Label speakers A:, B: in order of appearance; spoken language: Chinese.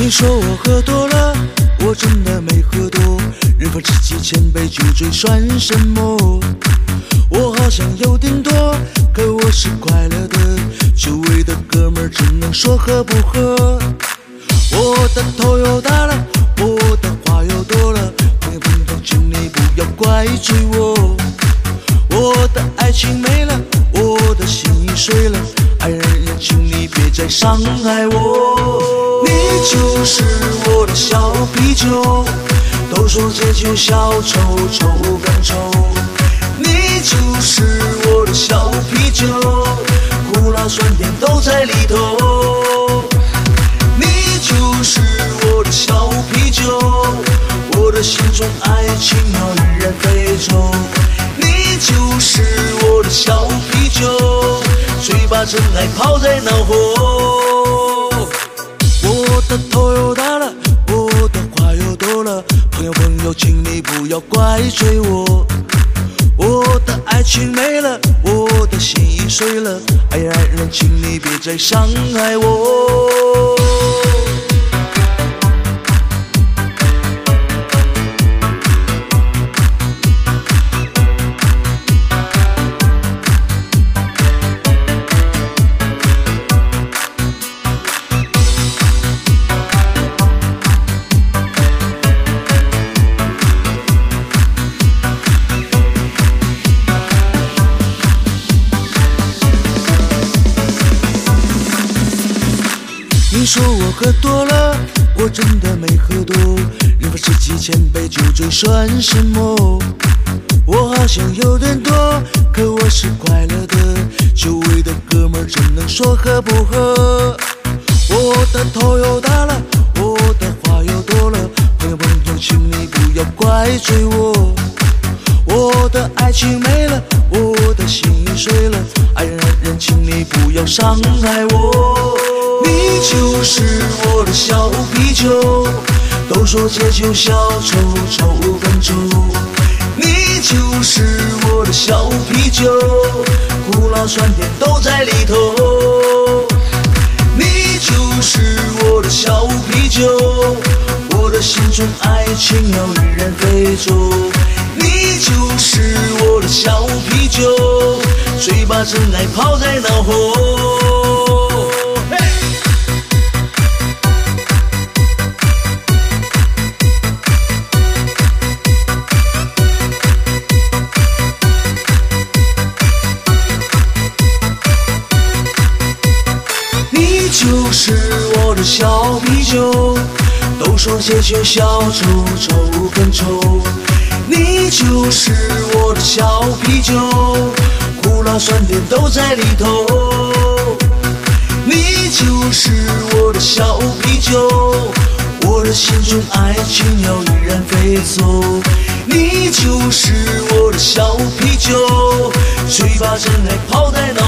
A: 你说我喝多了，我真的没喝多。人逢知己千杯酒醉算什么？我好像有点多，可我是快乐的。周围的哥们儿只能说喝不喝。我的头又大了，我的话又多了，朋友朋友，请你不要怪罪我。我的爱情没了，我的心已碎了，爱人请你别再伤害我。你就是我的小啤酒，都说借酒消愁，愁更愁。你就是我的小啤酒，苦辣酸甜都在里头。你就是我的小啤酒，我的心中爱情要依然飞走。你就是我的小啤酒，嘴巴真爱泡在脑后。我的头又大了，我的话又多了，朋友朋友，请你不要怪罪我。我的爱情没了，我的心已碎了，爱人请你别再伤害我。你说我喝多了，我真的没喝多。人逢知己千杯酒醉算什么？我好像有点多，可我是快乐的。周围的哥们儿只能说喝不喝。我的头又大了，我的话又多了，朋友朋友，请你不要怪罪我。我的爱情没了，我的心已碎了，爱人请你不要伤害我。你就是我的小啤酒，都说借酒消愁，愁更愁。你就是我的小啤酒，苦辣酸甜都在里头。你就是我的小啤酒，我的心中爱情要依然飞走。你就是我的小啤酒，嘴巴真爱泡在脑后。你就是我的小啤酒，都说借酒消愁，愁更愁。你就是我的小啤酒，苦辣酸甜都在里头。你就是我的小啤酒，我的心中爱情要依然飞走。你就是我的小啤酒，嘴巴真爱泡在脑